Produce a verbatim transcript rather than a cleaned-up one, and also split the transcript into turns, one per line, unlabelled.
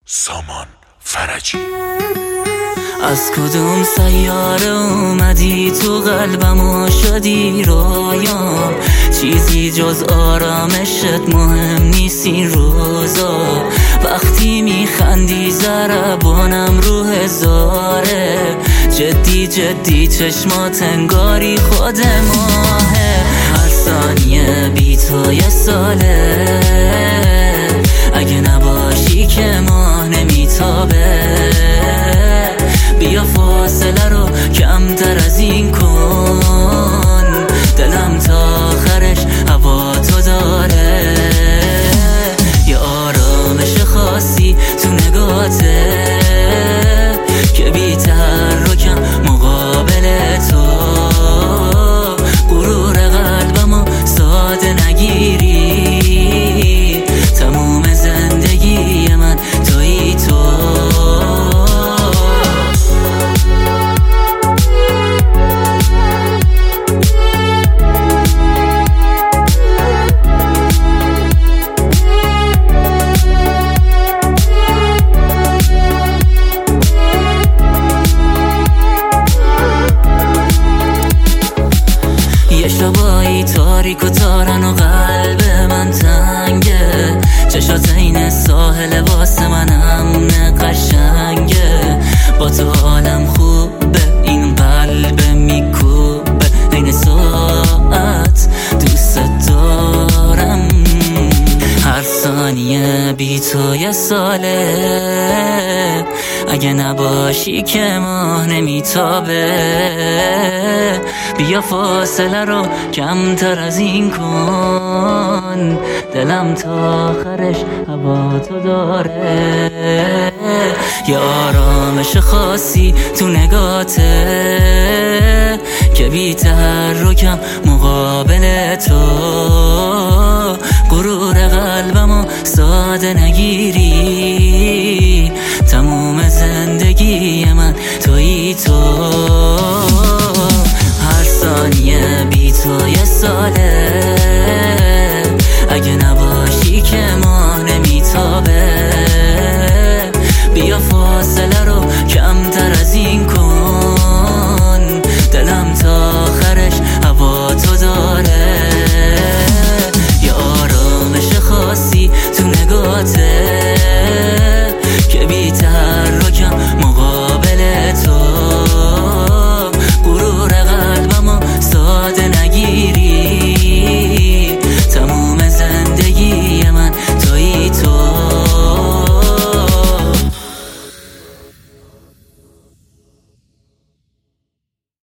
سامان فرجی.
از کدوم سیاره اومدی تو قلبم و شدی رویام؟ چیزی جز آرامشت مهم نیست این روزا. وقتی میخندی ضربانم رو هزاره، جدی جدی چشمات انگاری خود ماهه. هر ثانیه بی تو یه ساله، اگه نباشی که ماه نمیتابه. بیا فاصله رو کمتر از این کن، دلم تا آخرش هوا تو داره. یه آرامش خاصی تو نگاته که بی تحرکم مقابل تو. غرور قلبمو ساده نگیری، تموم زندگی من تویی تو. شبایی تاریک و تارن و قلب من تنگه، چشات این ساحل واسه من امن قشنگه. با تو حالم خوبه، این قلب میکوبه این ساعت دوست دارم. هر ثانیه بی تو یه ساله، اگه نباشی که ماه نمیتابه. بیا فاصله رو کمتر از این کن، دلم تا آخرش هوا تو داره. یه آرامش خاصی تو نگاته که بی تحرکم مقابل تو. غرور قلبمو ساده نگیری،